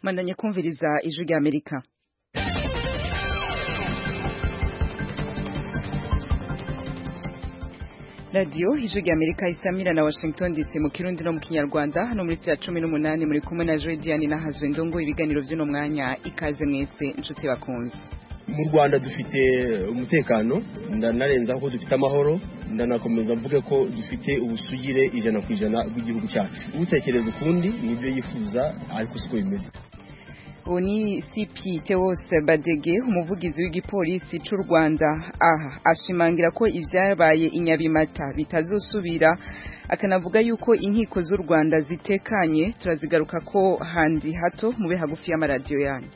Mandanye kumviriza ijwi rya Amerika. Radio ijwi rya Amerika isamira na Washington DC mu Kirundi no mu Kinyarwanda hano muri ya 18 muri kumwe na Joy Diane na Hazwe Ndongo ibiganiro by'uno mwanya ikaze mwese inshuti bakunze. Mu Rwanda dufite umutekano ndanarenza ko dufite amahoro ndanakomeza mvuge ko dufite ubusugire 100% bw'igihugu cyacu. Ubutekereza ukundi nibyo yifuza ariko siko bimeze. Oni CP Theos Badege umuvugizi w'igipolisi cy'u Rwanda ashimangira ko ivyabaye inyabimata bitazosubira akanavuga yuko inkiko z'u Rwanda zitekanye turazigaruka ko handi hato mube hagufi y'amaradio yanyu.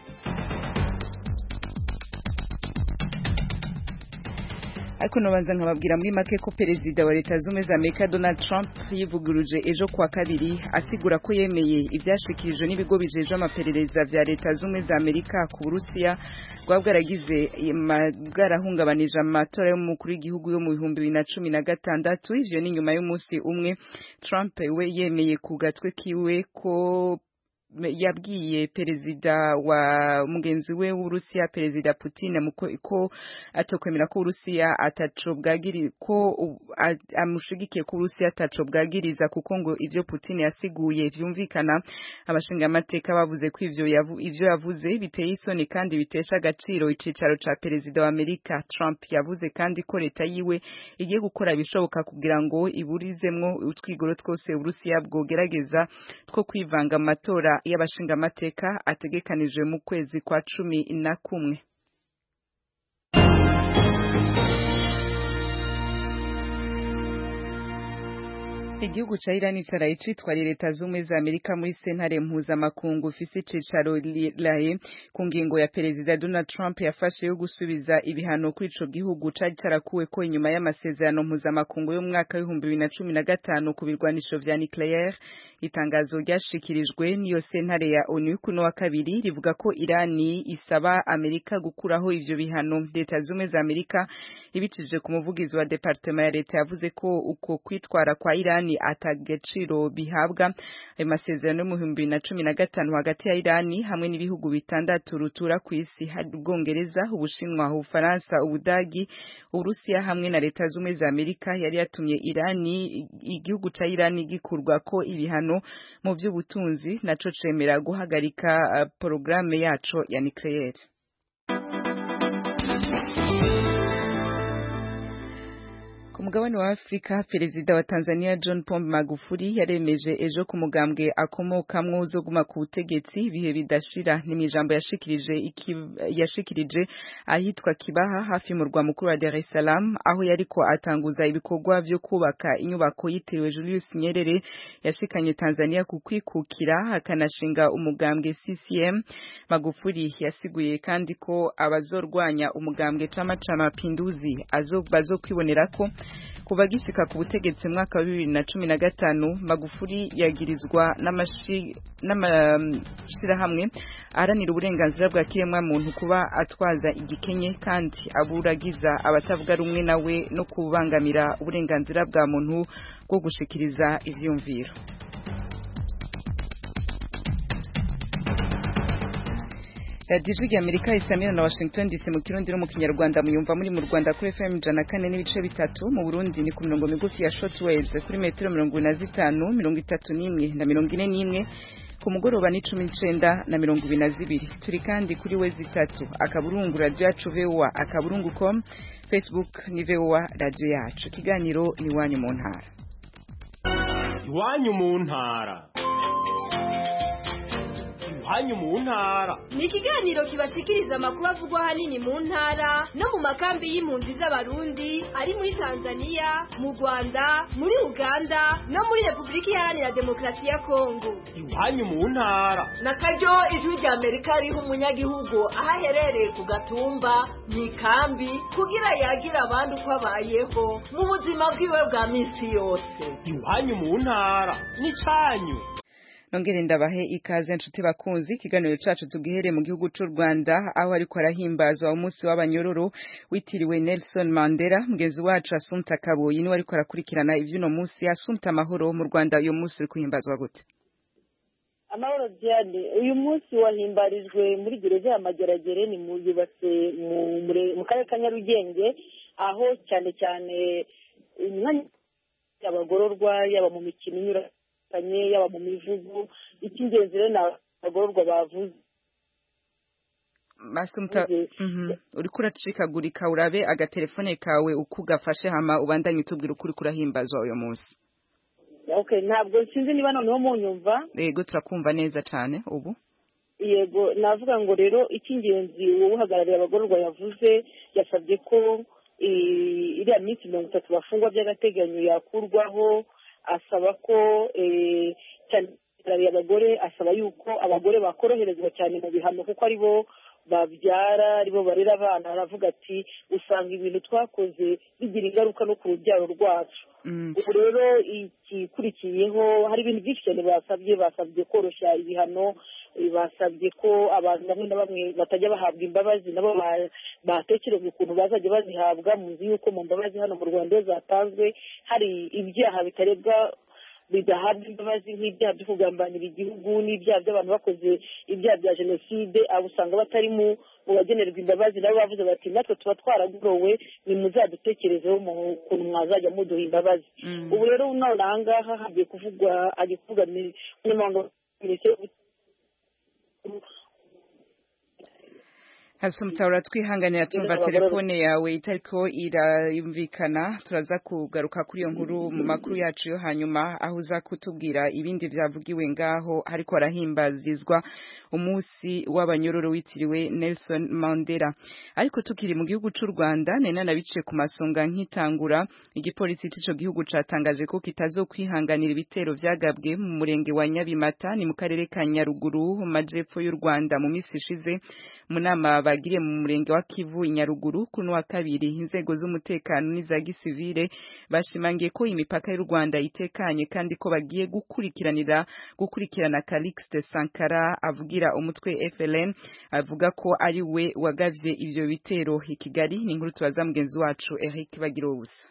Ariko nobanza nkababwira muri make ko perezida wa leta z'ubumwe za Amerika Donald Trump yivuguruje ejo kwa kabiri asigura ko yemeye ibyashikirijwe n'ibigo bijeje amaperereza vya leta z'ubumwe za Amerika ku Burusiya bwaragize bwarahungabanije amatora y'umukuru w'igihugu yo mu 2016. Ivyo ni nyuma y'umunsi umwe Trump we yemeye ku gatwe kiwe ko yabwiye perezida wa mugenzi we w'Urusiya perezida Putin ko atokwemera ko Urusiya ataco bwagiri ko amushigikiye ko Urusiya ataco bwagiriza kuko ngo ivyo Putin yasiguye vyumvikana. Abashinga amateka bavuze ko ivyo yavuze biteye isoni kandi bitesha agaciro icicaro ca perezida wa Amerika. Trump yavuze kandi ko leta yiwe igiye gukora ibishoboka kugira ngo iburizemwo utwigoro twose Urusiya bwogerageza two kwivanga amatora y'abashinga amateka ategekanijwe mu kwezi kwa 11. Igihugu ca Iran caraye citwariye leta z'ubumwe za Amerika muri sentare mpuzamakungu ifise icicaro laye ku ngingo ya perezida Donald Trump yafashe yo gusubiza ibihano kuri ico gihugu cari carakuwe ko inyuma y'amasezerano mpuzamakungu yo mu mwaka wa 2015 ku birwanisho vya nucleaire. Itangazo ryashikirijwe niyo sentare ya ONU kuno wa kabiri rivuga ko Irani isaba Amerika gukuraho ivyo bihano. Leta z'ubumwe za Amerika ibicije ku muvugizi wa departement ya leta yavuze ko uko kwitwara kwa Irani atagaciro bihabwa. Ayo masezerano yo mu 2015 hagati ya Irani hamwe n'ibihugu bitandatu rutura ku isi hari Ubwongereza, Ubushinwa, Ufaransa, Ubudagi, Urusiya hamwe na leta z'ubumwe za Amerika yari yatumye Irani igihugu ca Irani gikurwa ko ibihano mu by'ubutunzi naco cemera guhagarika programme yaco ya nucleaire. Ku mugabane wa Afrika perezida wa Tanzania John Pombe Magufuli yaremeje ejo ku mugambwe akomokamwo uzoguma ku butegetsi bihe bidashira. N'imijambo yashikirije ahitwa Kibaha hafi mu rwa mukuru wa Dar es Salaam aho yariko atanguza ibikorwa vyo kubaka inyubako yitiriwe Julius Nyerere yashikanye Tanzania ku kwikukira akanashinga umugambwe CCM. Magufuli yasiguye kandi ko abazorwanya umugambwe Chama cha Mapinduzi bazokwibonera ko kuva gisika ku butegetsi mwaka wa 2015 Magufuli yagirizwa n'amashirahamwe aranira uburenganzira bwa kiremwa muntu kuba atwaza igikenye kandi aburagiza abatavuga rumwe nawe no kubangamira uburenganzira bwa muntu bwo gushikiriza ivyumviro. Ijwi rya Amerika isamira na Washington DC mu Kirundi no mu Kinyarwanda muyumva muri mu Rwanda kuri FM 104 n'ibice bitatu, mu Burundi ni ku mirongo migufi ya shortwaves kuri metero 45, 31 na 41, ku mugoroba ni 19 na 22. Turi kandi kuri wezi 3 akaburungu radio yacu VOA akaburungu.com, Facebook ni VOA radio yacu. Kiganiro ni wanyu mu ntara. Iwanyu mu ntara. Hanyu mu ntara ni ikiganiro kibashikiriza amakuru avugwa hanini mu ntara no mu makambi y'impunzi z'abarundi ari muri Tanzania, mu Rwanda, muri Uganda no muri Republika Iharanira Demokarasi ya Kongo. Hanyu mu ntara na karyo ijwi rya Amerika riho umunyagihugu ahaherereye ku gatumba mu ikambi kugira yagira abandi uko abayeho mu buzima bwiwe bwa minsi yose. Hanyu mu ntara ni canyu. Nongere ndabahe ikaze nshuti bakunzi ikiganiro cacu tugihere mu gihugu c'u Rwanda aho ariko arahimbazwa umunsi w'abanyororo witiriwe Nelson Mandela. Mugenzi wacu Assumpta Kaboyi ni ariko arakurikirana ivy'uno munsi. Assumpta, amahoro mu Rwanda uyu munsi uri kuhimbazwa gute? amahoro Diane, uyu munsi wahimbarijwe muri gereza ya Mageragere, ni yubatse mu karere ka Nyarugenge, aho cyane cyane umwanya abagororwa yaba mu mikino inyuranye yaba mu mivugo, icy'ingenzi rero ni abagororwa bavuze. Masumta uriko uracikagurika, urabe agatelefone kawe ukugafashe hama ubandanye utubwira ukuri kurahimbazwa uyu munsi. Okay, ntabwo sinzi niba noneho munyumva. Yego turakumva neza cyane ubu. Yego, navuga ngo rero icy'ingenzi wowe uhagarariye abagororwa yavuze, yasabye ko iriya minsi 30 bafungwa by'agateganyo yakurwaho, asaba ko cyane abagore, asaba yuko abagore bakoroherezwa cyane mu bihano kuko ari bo babyara, ari bo barera abana. Aravuga ati usanga ibintu twakoze bigira ingaruka no ku rubyaro rwacu. Ubu rero ikikurikiyeho hari ibintu byinshi cyane basabye koroshya ibihano, basabye ko abantu bamwe na bamwe batajya bahabwa imbabazi nabo batekereza ukuntu bazajya bazihabwa. Muzi yuko mu mbabazi hano mu Rwanda zatanzwe hari ibyaha bitarebwa bidahabwa imbabazi, nk'ibyaha byo kugambanira igihugu n'ibyaha by'abantu bakoze ibyaha bya jenoside, abo usanga batari mu bagenerwa imbabazi. nabo bavuze bati natwe tuba twaragurowe, ni muzadutekerezeho mu kuntu mwazajya muduha imbabazi. Ubu rero none aha ngaha hagiye kuvuga umunyamabanga minisitiri Hasumta uratwihanganira tumva telefone yawe itariko irayumvikana, turaza kugaruka kuri iyo nkuru mu makuru yacu yo hanyuma, aho uza kutubwira ibindi byavugiwe ngaho hariko arahimbazizwa umunsi w'abanyororo witiriwe Nelson Mandela. Ariko tukiri mu gihugu cy'u Rwanda, nena nabice ku masonga nkitangura, igipolisi c'ico gihugu catangaje ko kitazokwihanganira ibitero vyagabwe mu murenge wa Nyabimata ni mu karere ka Nyaruguru mu majepfo y'u Rwanda mu misi ishize. Mu nama bagiriye mu murenge wa Kivu Nyaruguru kuno wa kabiri, inzego z'umutekano n'iza gisivile bashimangiye ko imipaka y'u Rwanda itekanye kandi ko bagiye gukurikirana Calixte Sankara avugira umutwe FLN, avuga ko ari we wagavye ivyo bitero i Kigali. Ni inkuru tubaza mugenzi wacu Eric Bagirobusa.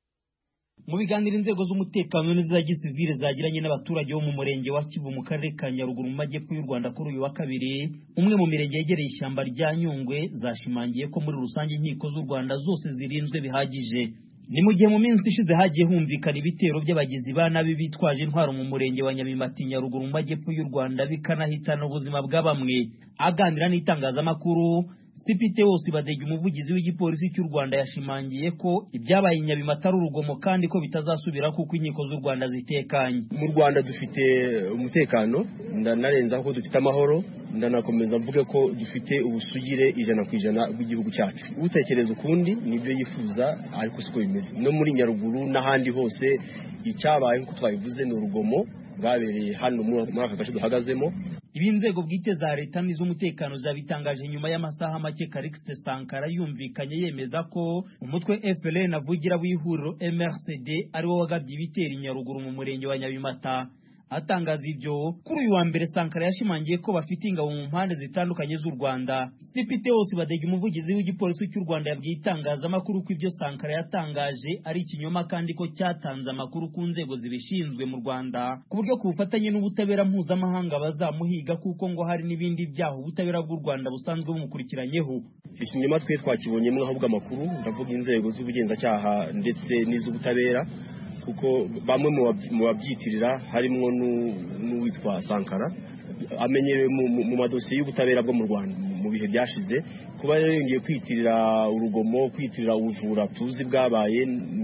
Mu biganiro inzego z'umutekano n'iza gisivile zagiranye n'abaturage bo mu murenge wa Kivu mu karere ka Nyaruguru mu majyepfo y'u Rwanda kuri uyu wa kabiri, umwe mu mirenge yegereye ishyamba rya Nyungwe, zashimangiye ko muri rusange inkiko z'u Rwanda zose zirinzwe bihagije. Ni mu gihe mu minsi ishize hagiye humvikana ibitero by'abagizi ba nabi bitwaje intwaro mu murenge wa Nyabimata Nyaruguru mu majyepfo y'u Rwanda bikanahitana ubuzima bwa bamwe. Aganira n'itangazamakuru, Sipite wose badege umuvugizi w'igipolisi cy'u Rwanda yashimangiye ko ibyabaye Nyabimata ari urugomo kandi ko bitazasubira kuko inkiko z'u Rwanda zitekanye. Mu Rwanda dufite umutekano, ndanarenza ko dufite amahoro, ndanakomeza mvuge ko dufite ubusugire 100% bw'igihugu cyacu. Utekereza ukundi nibyo yifuza, ariko siko bimeze. No muri Nyaruguru n'ahandi hose icyabaye nko twabivuze ni urugomo bwabereye hano muri aka gace duhagazemo. Ibi inzego bwite za leta n'iz'umutekano zabitangaje nyuma y'amasaha make Calixte Sankara yumvikanye yemeza ko umutwe FLN avugira w'ihuriro MRCD ari wo wagabye ibitero Nyaruguru mu murenge wa Nyabimata. Atangaza ibyo kuri uyu wa mbere, Sankara yashimangiye ko bafite ingabo mu mpande zitandukanye z'u Rwanda. Sipite wose badege umuvugizi w'igipolisi cy'u Rwanda yabwiye itangazamakuru ko ibyo Sankara yatangaje ari ikinyoma kandi ko cyatanze amakuru ku nzego zibishinzwe mu Rwanda ku buryo ku bufatanye n'ubutabera mpuzamahanga bazamuhiga, kuko ngo hari n'ibindi byaha ubutabera bw'u Rwanda busanzwe bumukurikiranyeho. Ikinyoma twe twakibonyemo ahubwo amakuru, ndavuga inzego z'ubugenzacyaha ndetse n'iz'ubutabera, kuko bamwe mu babyitirira harimo n'uwitwa Sankara amenyerewe mu madosiye y'ubutabera bwo mu Rwanda mu bihe byashize. Kuba yongeye kwitirira urugomo, kwitirira ubujura tuzi bwabaye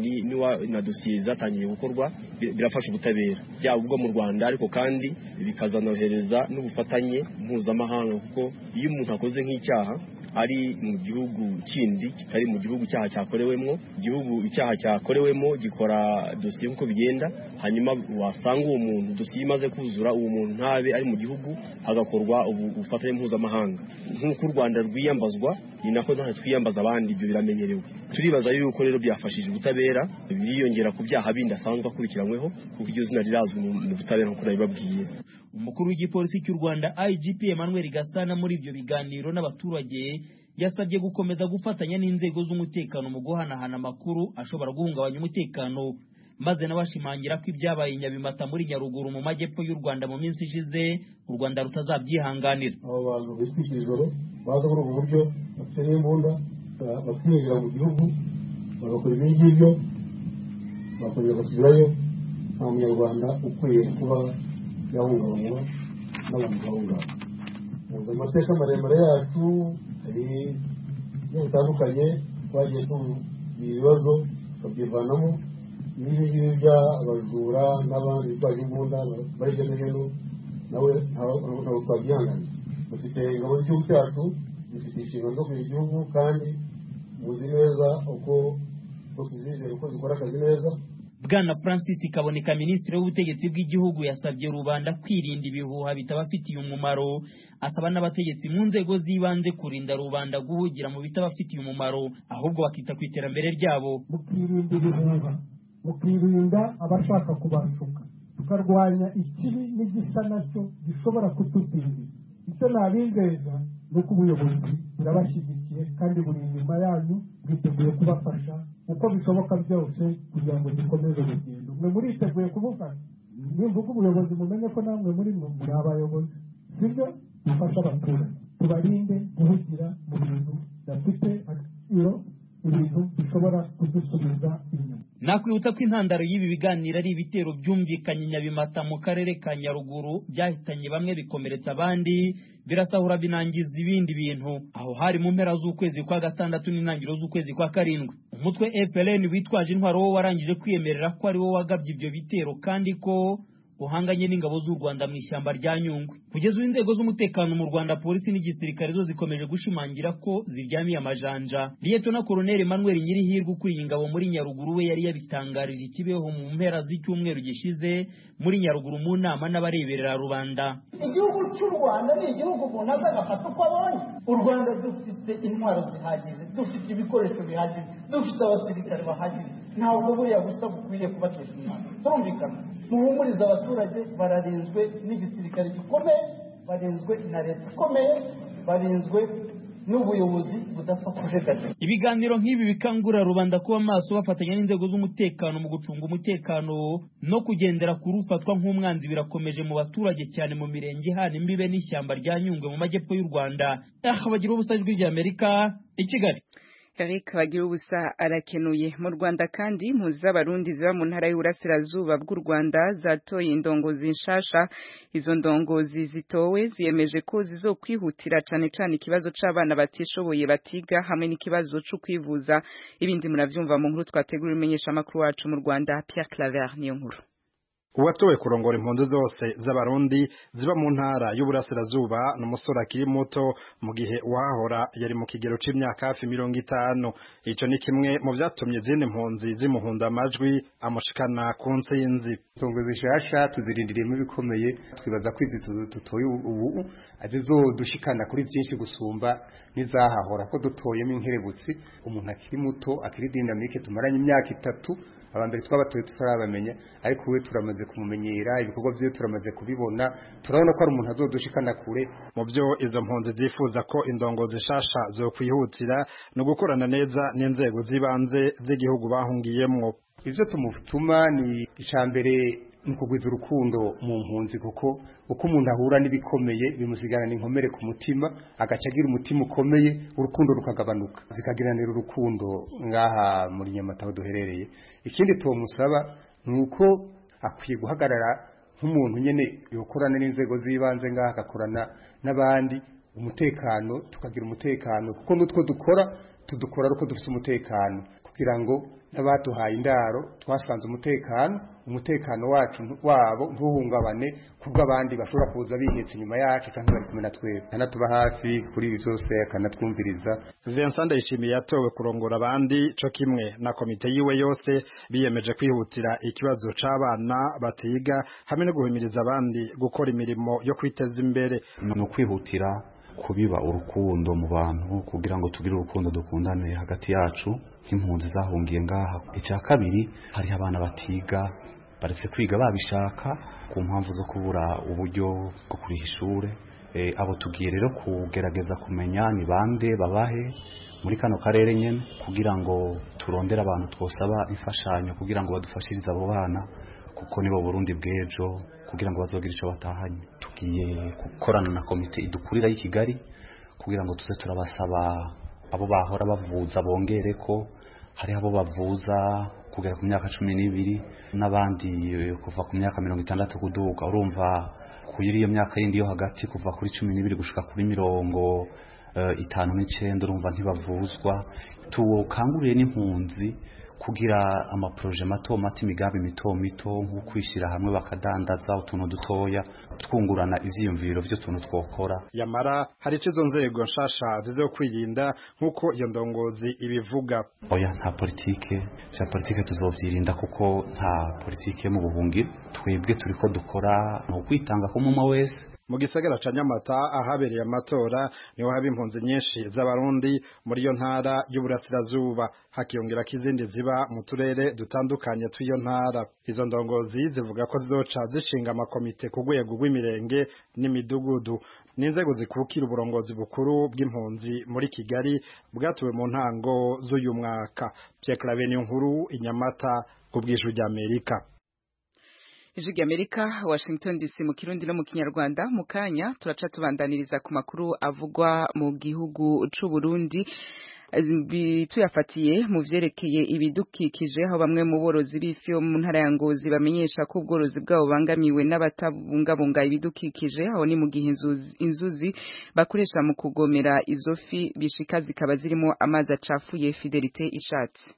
na dosiye zatangiye gukorwa, birafasha ubutabera byaba ubwo mu Rwanda ariko kandi bikazanohereza n'ubufatanye mpuzamahanga, kuko iyo umuntu akoze nk'icyaha ari mu gihugu kindi kitari mu gihugu cyaha cyakorewemo, igihugu icyaha cyakorewemo gikora dosiye nk'uko bigenda, hanyuma wasanga uwo muntu dosiye imaze kuzura, uwo muntu ntabe ari mu gihugu, hagakorwa ubufatanye mpuzamahanga. Nk'uko u Rwanda rwiyambazwa ni nako natwe twiyambaza abandi, ibyo biramenyerewe. Turibaza yuko rero byafashije ubutabera, biriyongera ku byaha bindi asanzwe akurikiranyweho, kuko iryo zina rirazwi mu butabera nk'uko nabibabwiye. Umukuru w'igipolisi cy'u Rwanda IGP Emmanuel Gasana muri ibyo biganiro n'abaturage yasabye gukomeza gufatanya n'inzego z'umutekano mu guhanahana amakuru ashobora guhungabanya umutekano. maze nawe ashimangira ko ibyabaye i Nyabimata muri Nyaruguru mu majyepfo y'u Rwanda mu minsi ishize u Rwanda rutazabyihanganira. Abo bantu bitwikira ijoro baza muri ubu buryo bafite n'imbunda bakwinjira mu gihugu bagakora ibi ngibyo bakongera basubirayo, nta munyarwanda ukwiye kuba yahungabanywa n'abantu bahungabana. Mu mateka maremare yacu hari ibyo bitandukanye twagiye tugira ibibazo tukabyivanamo, n'ibi ngibi by'abajura n'abandi bitwaje imbunda bari hirya no hino nawe ntabwo twabyihanganira. Dufite ingabo z'igihugu cyacu, dufite inshingano zo kugira igihugu kandi muzi neza uko tuzizera uko zikora akazi neza. Bwana Francis Kaboneka, minisitiri w'ubutegetsi bw'igihugu, yasabye rubanda kwirinda ibihuha bitabafitiye umumaro, asaba n'abategetsi mu nzego z'ibanze kurinda rubanda guhugira mu bitabafitiye umumaro, ahubwo bakita ku iterambere ryabo. Mukirinda ibihuha, mukirinda abashaka kubashuka, tukarwanya ikibi n'igisa nacyo gishobora kutudindiza. Icyo nabizeza ni uko ubuyobozi burabashyigikiye kandi buri inyuma yanyu, bwiteguye kubafasha uko bishoboka byose kugira ngo dukomeze urugendo. Mwe muriteguye kubufasha. Nimvuga ubuyobozi mumenye ko namwe muri abayobozi, sibyo? Dufashe abaturage, tubarinde guhugira mu bintu bidafite agaciro, ibintu bishobora kudusubiza inyuma. Nakwibutsa ko intandaro y'ibi biganiro ari ibitero byumvikanye Nyabimata mu karere ka Nyaruguru, byahitanye bamwe bikomeretsa abandi, birasahura binangiza ibindi bintu. Aho hari mu mpera z'ukwezi kwa gatandatu n'intangiriro z'ukwezi kwa karindwi. Umutwe FLN witwaje intwaro wo warangije kwiyemerera ko ari wo wagabye ibyo bitero kandi ko uhanganye n'ingabo z'u Rwanda mu ishyamba rya Nyungwe. Kugeza ubu inzego z'umutekano mu Rwanda, polisi n'igisirikare zo zikomeje gushimangira ko ziryamiye amajanja. Lieutenant Colonel Emmanuel Nyirihirwe ukuriye ingabo muri Nyaruguru we yari yabitangarije ikibeho mu mpera z'icyumweru gishize muri Nyaruguru mu nama n'abareberera rubanda. Igihugu cy'u Rwanda ni igihugu umuntu azagafata uko abonye. U Rwanda dufite intwaro zihagije, dufite ibikoresho bihagije, dufite abasirikare bahagije. Ntabwo buriya gusa bukwiye kubatesha umwanya. Turumvikana, muhumuriza abaturage, bararinzwe n'igisirikare gikomeye, barinzwe na leta ikomeye, barinzwe n'ubuyobozi budapfa kujegajega. Ibiganiro nk'ibi bikangurira rubanda kuba maso, bafatanya n'inzego z'umutekano mu gucunga umutekano no kugendera ku rufatwa nk'umwanzi, birakomeje mu baturage cyane mu mirenge hana imbibe n'ishyamba rya Nyungwe mu majyepfo y'u Rwanda. Bagira ubusa ijwi ry'Amerika i Kigali. Eric Bagirubusa arakenuye. Mu Rwanda kandi impunzi z'abarundi ziba mu ntara y'Uburasirazuba bw'u Rwanda zatoye indongozi nshasha. Izo ndongozi zitowe ziyemeje ko zizokwihutira cane cane ikibazo c'abana batishoboye batiga hamwe n'ikibazo cyo kwivuza. Ibindi muravyumva mu nkuru twategura imenyesha makuru wacu mu Rwanda, Pierre Claver niyo nkuru. Uwatowe kurongora impunzi zose z'abarundi ziba mu ntara y'Uburasirazuba n'umusore akiri muto, mu gihe uwahora yari mu kigero c'imyaka hafi 50. Ico ni kimwe mu vyatumye izindi mpunzi zimuhunda amajwi amushikana ku ntsinzi. Indongozi zishasha tuzirindiriyemo ibikomeye, twibaza ko izi dutoye ubu azizodushikana kuri byinshi gusumba n'izahahora, ko dutoyemo inkerebutsi. Umuntu akiri muto, akiri dynamique, tumaranye imyaka 3, abambere twabatoye tutarabamenya, ariko we turamaze kumumenyera, ibikorwa bye turamaze kubibona, turabona ko ari umuntu azodushikana kure. Mu byo izo mpunzi zifuza ko indongozi nshasha zo kwihutira no gukorana neza n'inzego zibanze z'igihugu bahungiyemwo. Ivyo tumutuma ni icambere n'ukugwiza urukundo mu mpunzi, kuko uko umuntu ahura n'ibikomeye bimusigarana inkomere ku mutima, agacagira umutima ukomeye, urukundo rukagabanuka, zikagiranira urukundo ngaha muri Nyamata duherereye. Ikindi tumusaba nuko akwiye guhagarara nk'umuntu nyene yokorana n'inzego zibanze ngaha, agakorana n'abandi, umutekano tukagira umutekano, kuko nutwo tudukora uko dufite umutekano, kugira ngo n'abatuhaye indaro twasanze umutekano wacu wabo ntuhungabane kubwo abandi bashobora kuza bihetse inyuma yacu kandi bari kumwe na twebwe, kanatuba hafi kuri ibi byose, akanatwumviriza. Vincent Ndayishimiye yatowe kurongora abandi co kimwe na komite yiwe yose biyemeje kwihutira ikibazo c'abana batiga hamwe no guhimiriza abandi gukora imirimo yo kwiteza imbere. No kwihutira kubiba urukundo mu bantu kugira ngo tugire urukundo, dukundane hagati yacu nk'impunzi zahungiye ngaha. Icya kabiri, hari abana batiga baretse kwiga babishaka ku mpamvu zo kubura uburyo bwo kuriha ishure. Abo tugiye rero kugerageza kumenya ni bande babahe muri kano karere nyene kugira ngo turondere abantu twosaba imfashanyo kugira ngo badufashirize abo bana kuko nibo Burundi bw'ejo kugira ngo bazogire ico batahanye. Tugiye gukorana na komite idukurira y'i Kigali kugira ngo tuze turabasaba abo bahora bavuza bongereko, hari abo bavuza kugera ku myaka 12 n'abandi kuva ku myaka 60 kuduga. Urumva kuyiri iyo myaka yindi yo hagati kuva kuri 12 gushika kuri 59 urumva ntibavuzwa. Tukanguriye n'impunzi kugira amaproje mato imigambi mito nko kwishira hamwe bakadandaza utuntu dutoya twungurana ivyiyumviro vyo tuntu twokora. Yamara hari izo nzego nshasha zizokwirinda nkuko iyo ndongozi ibivuga. Oya nta politike tuzovyirinda kuko nta politike mu buhungiro. Twebwe turiko dukora no kwitanga ko mumwe wese. Mu gisagara ca Nyamata ahabereye amatora niho haba impunzi nyinshi z'abarundi muri iyo ntara y'uburasirazuba, hakiyongera kizindi ziba mu turere dutandukanye tw'iyo ntara. Izo ndongozi zivuga ko zizoca zishinga amakomite ku rwego rw'imirenge n'imidugudu. N'inzego zikurukira uburongozi bukuru bw'impunzi muri Kigali bwatuwe mu ntango z'uyu mwaka. Pierre Claver Niyonkuru, Inyamata, ku bw'Ijwi ry'Amerika. Ijwi ry'Amerika, Washington DC mu Kirundi no mu Kinyarwanda. Mu kanya turaca tubandaniriza ku makuru avugwa mu gihugu c'u Burundi tuyafatiye mu vyerekeye ibidukikije, aho bamwe mu borozi b'ifi mu ntara ya Ngozi bamenyesha ko ubworozi bwabo bangamiwe n'abatabungabunga ibidukikije, aho ni mu gihe inzuzi bakoresha mu kugomera izo fi bishika zikaba zirimo amazi acafuye. Fidelite Ishatse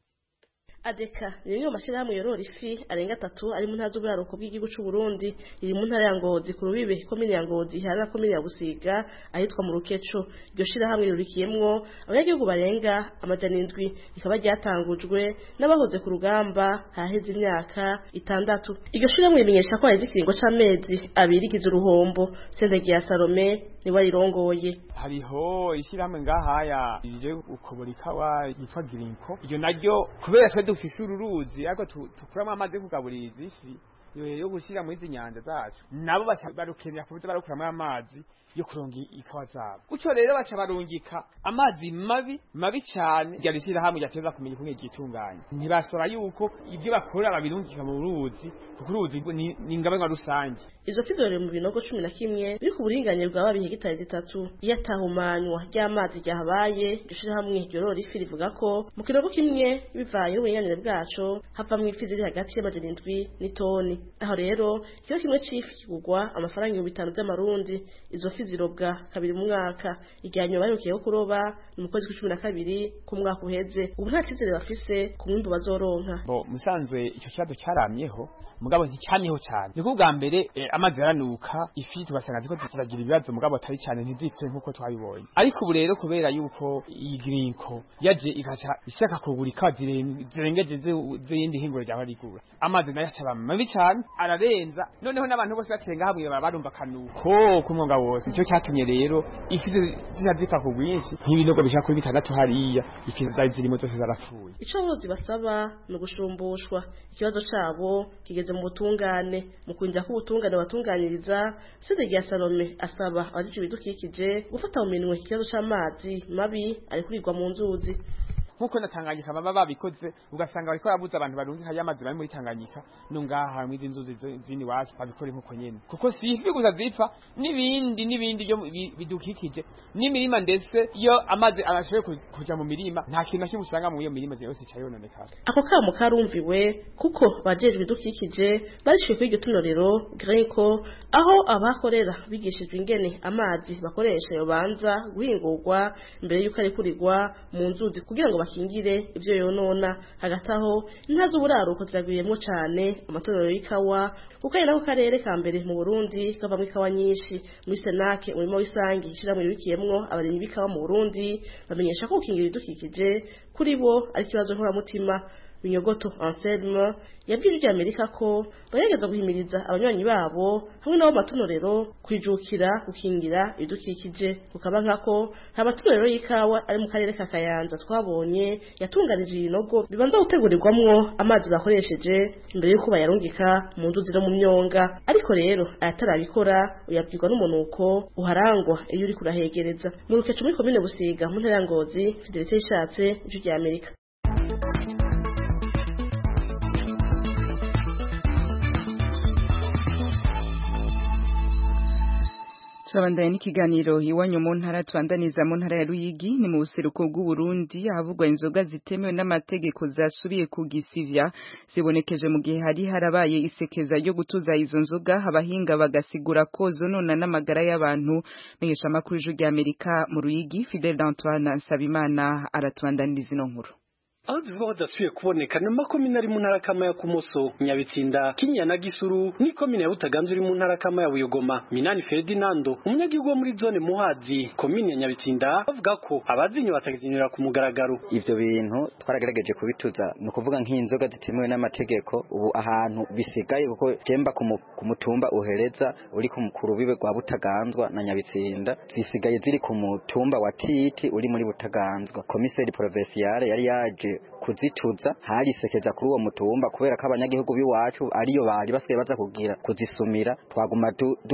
Adeka ni rimwe mu mashirahamwe yorora ifi arenga 3 ari mu ntara z'uburaruko bw'igihugu c'u Burundi, iri mu ntara ya Ngozi ku rubibe komine ya Ngozi hari na komine ya Busiga ahitwa mu Rukeco. Iryo shirahamwe rirurikiyemwo abanyagihugu barenga 700 rikaba ryatangujwe n'abahoze ku rugamba haheze imyaka 6. Iryo shirahamwe rimenyesha ko hari ikiringo c'amezi 2 gize uruhombo. Sendege ya Salome ni warirongoye. Hariho ishirahamwe ngahaya rije ukobora ikawa yitwa Girinko. Iyo naryo kubera twe dufise ururuzi ariko tukuramo amazi kugaburira izifi yo gushira mu izi nyanja zacu, nabo barukenera kuvuza barukuramo amazi yo kuronga ikawa zabo. Guco rero baca barungika amazi mabi cyane ryarishira hamwe yateza kumenya kumwe gitunganya. Ntibasora yuko ibyo bakora babirungika mu ruzi kuko uruzi ni ingabanga rusange. Izo fizore mu binogo 11 biri ku buringanire bwa babihe hegitari 3 yatahumanywa ry'amazi ryahabaye. Gishira hamwe yorora ifi rivuga ko mu kinogo kimwe bivaye n'uburinganire bwaco havamwe ifi ziri hagati y'amajana n'itoni. Aho rero cyo kimwe c'ifi kigugwa amafaranga 500 z'amarundi. Izo fi zirobwa kabiri mu mwaka. Igyanyo barukiyeho kuroba mu kwezi kwa 12 ku mwaka uheze. Ubu nta kizere bafise ku mwimbo bazoronka. Musanzwe icyo cyado cyaramyeho mugabo nticyamyeho cyane. Niko bwa mbere amazi yaranuka ifi tubasanga ziko turagira ibibazo mugabo atari cyane ntizipfe nkuko twabibonye. Ariko ubu rero kubera yuko iyi Girinko yaje ikaca ishaka kugura ikawa zirengeje z'indi hinguro rya barigura, amazi nayo acaba mabi cyane ararenza, noneho n'abantu bose bacenga hamwe barumva kanuko kumwonga wose. Icyo cyatumye rero ifi zizazipfa ku bwinshi nk'ibinogo bishaka kuri 6 hariya ifi zari zirimo zose zarapfuye. Ico borozi basaba no gushumbushwa. Ikibazo cabo kigeze mu butungane. Mu kwinjira ku butungane batunganiriza, Sendege ya Salome asaba abajije ibidukikije gufata mu minwe ikibazo c'amazi mabi ari kurirwa mu nzuzi. Nkuko natanganyika baba babikoze ugasanga bariko babuza abantu barungika y'amazi bari muri Tanganyika no ngaha mu inzuzi zini wacu babikore nkuko nyene, kuko si ifi gusa zipfa n'ibindi byo bidukikije n'imirima, ndetse iyo amazi arashoboye kuja mu mirima nta kintu kimwe usanga mu iyo mirima yose cyayononekara. Ako kamo karumviwe kuko bajejwe ibidukikije barishwe kuri iryo tunorero Girinko, aho abakorera bigishijwe ingene amazi bakoresha yo banza guhingurwa mbere yuko ari kurirwa mu nzuzi kugira ngo bakingire ivyo yonona. Hagati aho inka z'uburaruko ziragwiriyemwo cane amatorero y'ikawa kuko ari nako karere ka mbere mu Burundi kavamwo ikawa nyinshi. Muri Senake umurimo w'isangi ishiramwe ribikiyemwo abarimyi b'ikawa mu Burundi bamenyesha ko gukingira ibidukikije kuri bo ari ikibazo nkoramutima. Binyogoto Anselme yabwije Amerika ko bagerageza guhimiriza abanywanyi babo hamwe n'abo matonorero kwijukira gukingira ibidukikije kukaba nkako nta matonorero y'ikawa ari mu karere ka Kayanza twabonye yatunganije ibinogo bibanza gutegurirwamwo amazi bakoresheje imbere yuko bayarungika mu nzuzi no mu myonga ariko rero ayatarabikora uyabwirwa n'umunuko uharangwa iyo uri kurahegereza mu Rukecu muri komine Busiga mu ntara ya Ngozi Fidelite Ishatse ijwi rya Amerika. Turabandanya n'ikiganiro iwanyu mu ntara twandaniza mu ntara ya Ruyigi ni mu buseruko bw'u Burundi ahavugwa inzoga zitemewe n'amategeko zasubiye kugisivya zibonekeje mu gihe hari harabaye isekeza ryo gutuza izo nzoga abahinga bagasigura ko zonona n'amagara y'abantu menyesha makuru y'ijwi rya Amerika mu Ruyigi Fidel Antoine Nsabimana aratwandaniriza ino nkuru. aho zivuga dasubiye kuboneka ni makomine ari mu ntara kama ya Kumoso Nyabitsinda Kinya na Gisuru ni komine ya Butaganzwa iri mu ntara kama ya Buyogoma Minani Ferdinando umunyagihugu wo muri zone Muhazi komine ya Nyabitsinda bavuga ko abazinyo batagizinira ku mugaragaro. Ivyo bintu twaragerageje kubituza no kuvuga nk'inzoga zitemewe n'amategeko ubu ahantu bisigaye kuko temba ku mutumba uhereza uri ku rubibe rwa Butaganzwa na Nyabitsinda zisigaye ziri ku mutumba wa Titi uri muri Butaganzwa. Komiseri provinciale yari yaje kuzituza hari sekeza kuri uwo mutumba kubera ko abanyagihugu biwacu ariyo bari basigaye baza kugira kuzisumira twaguma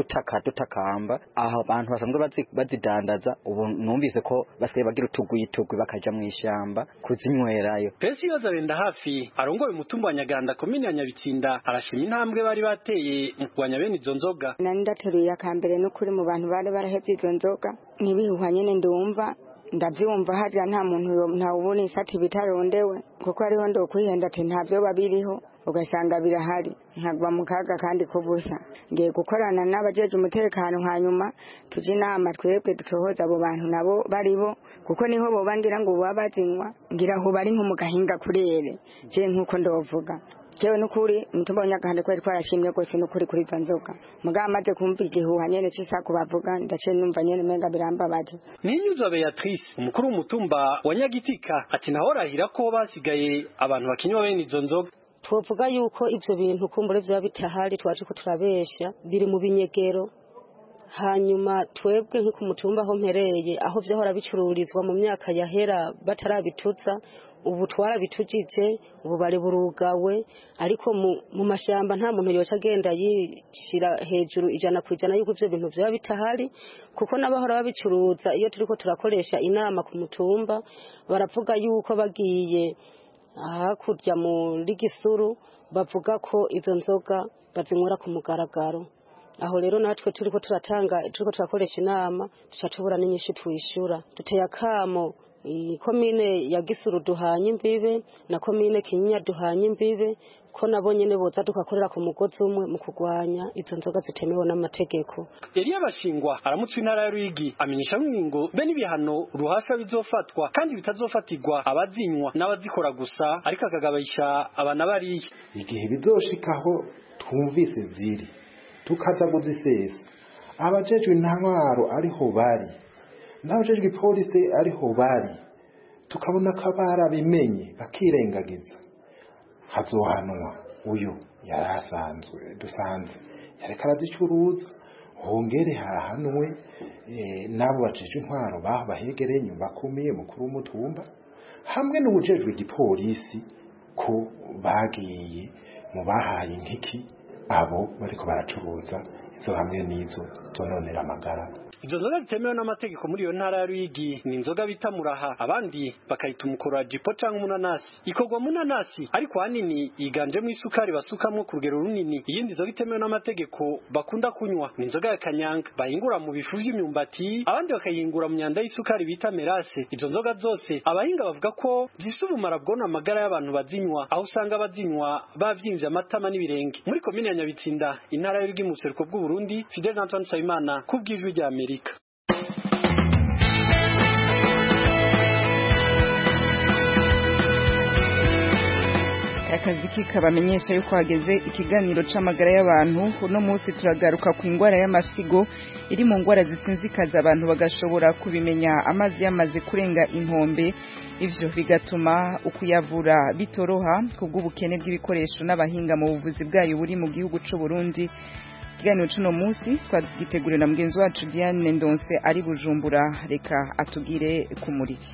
dutakamba aho abantu basanzwe bazidandaza ubu numvise ko basigaye bagira utugwitugwi bakaja mu ishamba kuzinywerayo. Pesi yazarenda hafi arongoye umutumba wa Nyaganda komine ya Nyabitsinda arashima intambwe bari bateye mu kurwanya bene izo nzoga. Nandateruye akambere no kuri mu bantu bari barahevye izo nzoga nibihuha nyene ndumva ndavyumva harya nta muntu ntawubona isati bitarondewe kuko ariho ndo kwihenda ati ntavyo babiriho ugasanga birahari nkagwa mu kaga kandi kubusa ngiye gukorana n'abajeje umutekano hanyuma tuje inama twebwe dutohoza abo bantu nabo baribo kuko niho bo bangira ngo babazinywa ngira ho bari nko mu gahinga kurere je nkuko ndovuga jewe nukuri mutumba w'Nyagahande kwari twarashimye gose nukuri kuri izo nzoga mugabo amaze kumva igihuha nyene cy'isako bavuga ndace numva nyene menga birambabaje. Ninyuza Beatrice umukuru w'umutumba wa Nyagitika ati nahorahira ko basigaye abantu bakinywa bene izo nzoga. Twovuga yuko ivyo bintu kumbure vya bitahari twaje ko turabesha biri mu binyegero hanyuma twebwe nk'uko mutumba aho mpereye aho vyahora bicururizwa mu myaka yahera batarabituza ubu twarabitujije ubu bari burugawe ariko mu mashamba nta muntu yoca agenda yishira hejuru 100% yuko ivyo bintu vya bitahari kuko nabahora babicuruza iyo turiko turakoresha inama ku mutumba baravuga yuko bagiye hakurya muri Gisuru bavuga ko izo nzoga bazinywera ku mugaragaro aho rero natwe turiko turakoresha inama tuca tubura n'inyinshi twishura duteye akamo komine ya Gisuru duhanye imbibe na komine Kinyinya duhanye imbibe ko nabo nyene boza dukakorera ku mugozi umwe mu kugwanya izo nzoga zitemewe n'amategeko. Eliya Bashingwa aramutse intara ya Ruyigi amenyesha ngo be n'ibihano ruhasha bizofatwa kandi bitazofatirwa abazinywa n'abazikora gusa ariko akagabayisha abana bariye igihe bizoshikaho twumvise ziri tukaza kuzisesa abajejwe intwaro ariho bari n'abajejwe polisi ariho bari tukabona kabara bimenye bakirengagiza hazohanwa uyu yarasanzwe dusanze yareka arazicuruza hongere hahanwe nabo bajejwe intwaro bahegereye inyuma bakomeye mukuru w'umutumba hamwe n'ubujejwe igipolisi ko bagiye mu bahaye nkiki abo bariko baracuruza izo hamwe n'izo zononera amagara. Izo nzoga zitemewe n'amategeko muri iyo ntara ya Ruyigi ni inzoga bita muraha abandi bakayita umukora jipo canke umunanasi ikorwa mu nanasi ariko hanini yiganjemo isukari basukamwo ku rugero runini. Iyindi nzoga itemewe n'amategeko bakunda kunywa ni inzoga ya kanyanga bahingura mu bifu vy'imyumbati abandi bakayingura mu myanda y'isukari bita merase. Izo nzoga zose abahinga bavuga ko zifise ubumara bwona amagara y'abantu bazinywa aho usanga bazinywa bavyimvye amatama n'ibirenge. Muri komine ya Nyabitsinda intara y'Urugwi mu buseruko bw'u Burundi Fidel Antoine Nsabimana kubw'ijwi rya Amerika. akazi kikabamenyesha yuko hageze ikiganiro c'amagara y'abantu. Uno munsi turagaruka ku ingwara y'amasigo iri mu ngwara zisinzikaza abantu bagashobora kubimenya amazi yamaze kurenga inkombe, ivyo bigatuma ukuyavura bitoroha kubw'ubukene bw'ibikoresho n'abahinga mu buvuzi bwayo buri mu gihugu c'u Burundi. Ikiganiro c'uno munsi twagiteguriwe na mugenzi wacu Diane Ndonse ari Bujumbura, reka atugire ku muriri.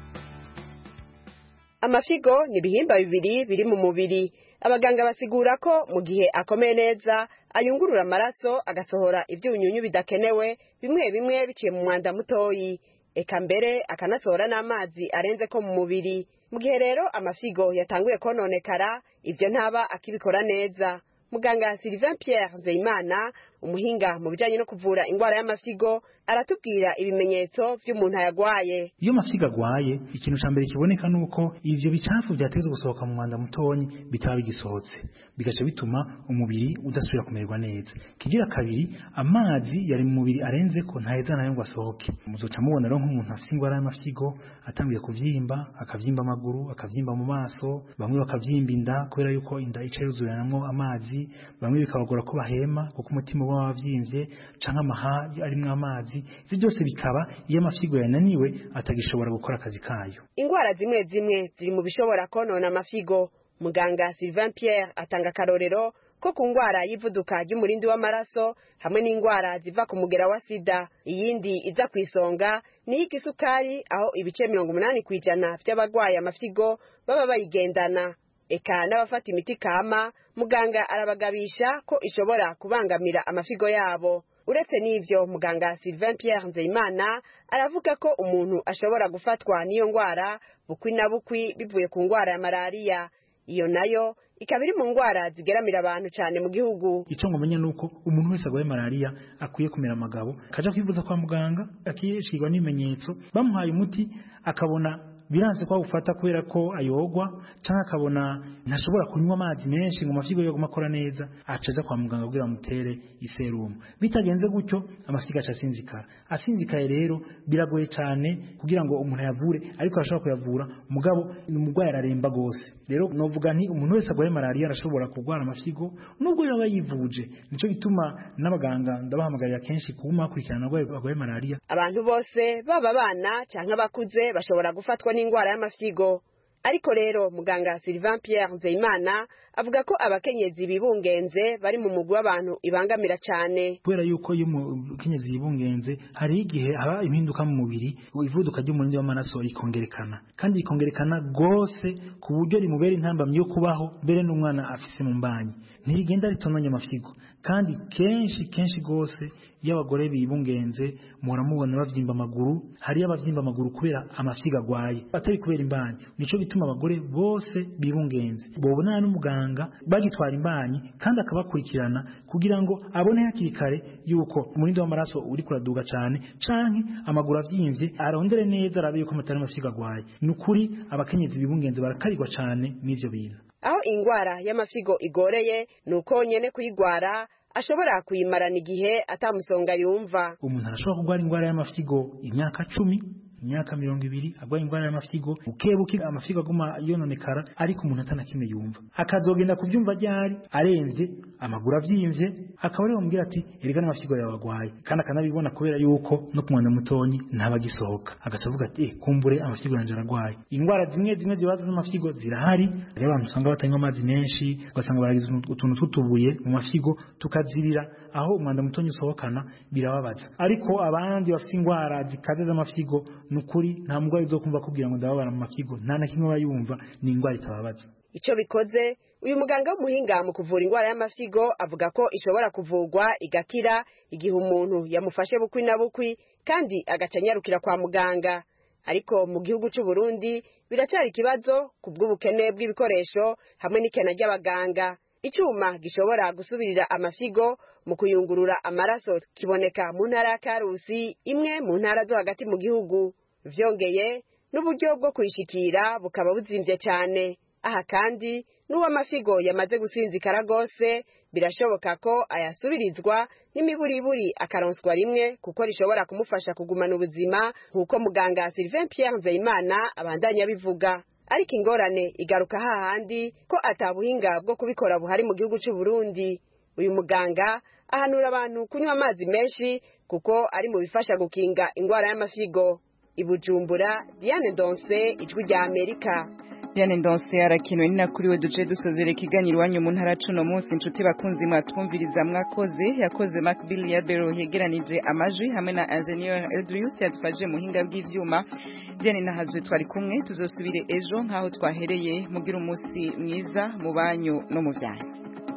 Amafigo ni ibihimba bibiri biri mu mubiri. Abaganga basigura ko mu gihe akomeye neza ayungurura amaraso agasohora ivyunyunyu bidakenewe bimwe bimwe biciye mu mwanda mutoyi, eka mbere akanasohora n'amazi arenze ko mu mubiri. Mu gihe rero amafigo yatanguye kononekara, ivyo ntaba akibikora neza. Muganga Sylvain Pierre Nzeyimana, umuhinga mu bijanye no kuvura ingwara y'amafigo, aratubwira ibimenyetso vy'umuntu ayagwaye. Iyo amafigo agwaye, ikintu ca mbere kiboneka nuko ivyo bicafu vyateze gusohoka mu mwanda mutonyi bitaba bigisohotse, bigaca bituma umubiri udasubira kumererwa neza. Kigira kabiri, amazi yari mu mubiri arenze ko ntaheza nayo ngo asohoke. Muzoca mubona rero nk'umuntu afise ingwara y'amafigo atanguye kuvyimba, akavyimba amaguru, akavyimba mu maso, bamwe bakavyimba inda kubera yuko inda ica yuzuranamwo amazi, bamwe bikabagora ko bahema kuko umutima uba wavyimvye, canke amaha arimwo amazi. Ivyo byose bikaba iyo amafigo yananiwe atagishobora gukora akazi kayo. Ingwara zimwe zimwe ziri mu bishobora konona amafigo. Muganga Sylvain Pierre atanga karorero ko ku ngwara y'ivuduka ry'umurindi w'amaraso hamwe n'ingwara ziva ku mugera wa sida. Iyindi iza kwisonga ni y'ikisukari, aho ibice 80% by'abagwaye amafigo baba bayigendana. Eka n'abafata imiti kama, muganga arabagabisha ko ishobora kubangamira amafigo yabo. Uretse n'ivyo, muganga Sylvain Pierre Nzeyimana aravuga ko umuntu ashobora gufatwa n'iyo ngwara bukwi na bukwi bivuye ku ngwara ya malaria. Iyo nayo ikaba iri mu ngwara zigeramira abantu cyane mu gihugu. Ico ngomenya nuko umuntu wese agwaye malaria akwiye kumera amagabo, kaja kwivuza kwa muganga, akishirwa n'ibimenyetso, bamuhaye umuti akabona biranze kwa ufata kubera ko ayogwa, canke akabona ntashobora kunywa amazi menshi ngo amafigo yo gumakora neza, acaja kwa muganga kugira mutere iserumu. Bitagenze gutyo amafigo acasinzikara. Asinzikaye rero biragoye cyane kugira ngo umuntu yavure, ariko arashobora kuyavura mugabo umugwayi araremba gose. Rero novuga nti umuntu wese agwaye malaria arashobora kugwara amafigo nubwo yaba yivuje. Nico gituma n'abaganga ndabahamagarira kenshi kuma kurikirana agwaye malaria. Abantu bose baba bana canke abakuze bashobora gufatwa n'ingwara y'amafigo. Ariko rero muganga Sylvain Pierre Nzeyimana avuga ko abakenyezi bibungenze bari mu mugwi w'abantu ibangamira cyane. Kubera yuko iyo umukenyezi yibungenze hari igihe haba impinduka mu mubiri, ivuduka ry'umurindi w'amaraso ikongerekana, kandi ikongerekana gose ku buryo rimubera intambamyi yo kubaho mbere n'umwana afise mu mbanyi. Ntirigenda ritonanya amafigo, kandi kenshi gose iyo abagore bibungenze muhora mubona bavyimba amaguru. Hari abavyimba amaguru kubera amafigo agwaye, atari kubera imbanyi. Nico bituma abagore bose bibungenze bobonana n'umuganga bagitwara imbanyi, kandi akabakurikirana kugira ngo abone hakiri kare yuko umurindi w'amaraso uri kuraduga cyane canke amaguru avyimvye, arondere neza arabe yuko amatari amafigo agwaye. Nukuri abakenyezi bibungenze barakarirwa cyane n'ivyo bintu. Aho ingwara y'amafigo igoreye nuko nyene kuyigwara ashobora kuyimarana igihe atamusonga yumva. Umuntu arashobora kugwara ingwara y'amafigo imyaka 10, imyaka 20 agwaye ingwara y'amafigo, bukebuke amafigo aguma yononekara, ariko umuntu atanakime yumva. Akazogenda kuvyumva ryari aremvye, amaguru avyimvye, akaba ari bamubwira ati erega n'amafigo yawe agwaye, kandi akanabibona kubera yuko no kumwana mutonyi ntabagisohoka. Agacavuga ati kumbure amafigo yanje aragwaye. Ingwara zimwe zibaza n'amafigo zirahari. Rero abantu usanga batanywa amazi menshi, ugasanga baragize utuntu tutubuye mu mafigo, tukazirira aho umwanda mutonyi usohokana, birababaza. Ariko abandi bafite ingwara zikaze z'amafigo nukuri nta mugwayi uzokumva kubwira ngo ndababara mu mafigo, nta na kimwe bayumva, ni ingwara itababaza. Ico bikoze, uyu muganga w'umuhinga mu kuvura ingwara y'amafigo avuga ko ishobora kuvurwa igakira igihe umuntu yamufashe bukwi na bukwi, kandi agacanyarukira kwa muganga. Ariko mu gihugu c'u Burundi biracari ikibazo kubw'ubukene bw'ibikoresho hamwe n'ikena ry'abaganga. Icyuma gishobora gusubirira amafigo mu kuyungurura amaraso kiboneka mu ntara ya Karusi, imwe mu ntara zo hagati mu gihugu. Vyongeye n'uburyo bwo kuyishikira bukaba buzimvye cyane. Aha kandi n'uw'amafigo yamaze gusinzikara gose birashoboka ko ayasubirizwa n'imiburiburi akaronswa rimwe, kuko rishobora kumufasha kugumana ubuzima, nk'uko muganga Sylvain Pierre Nzeyimana abandanya bivuga. ariko ingorane igaruka hahandi ko atabuhinga bwo kubikora buhari mu gihugu cy'u Burundi. Uyu muganga ahanura abantu kunywa amazi menshi kuko ari mu bifasha gukinga ingwara y'amafigo. I Bujumbura, Diane Ndonse, Ijwi rya Amerika. Diane Ndonse arakinwe ninakuriwe duce dusozera ikiganiro wanyu mu ntara cuno munsi inshuti bakunzi mwatwumviriza mwakoze yakoze Macbill ya Bero yegeranije amajwi hamwe na Engineer Eldrius yadufashije muhinga bw'ivyuma. Diane nahazwe twari kumwe tuzosubire ejo nkaho twahereye mugira umunsi mwiza mu banyu no mu byanyu.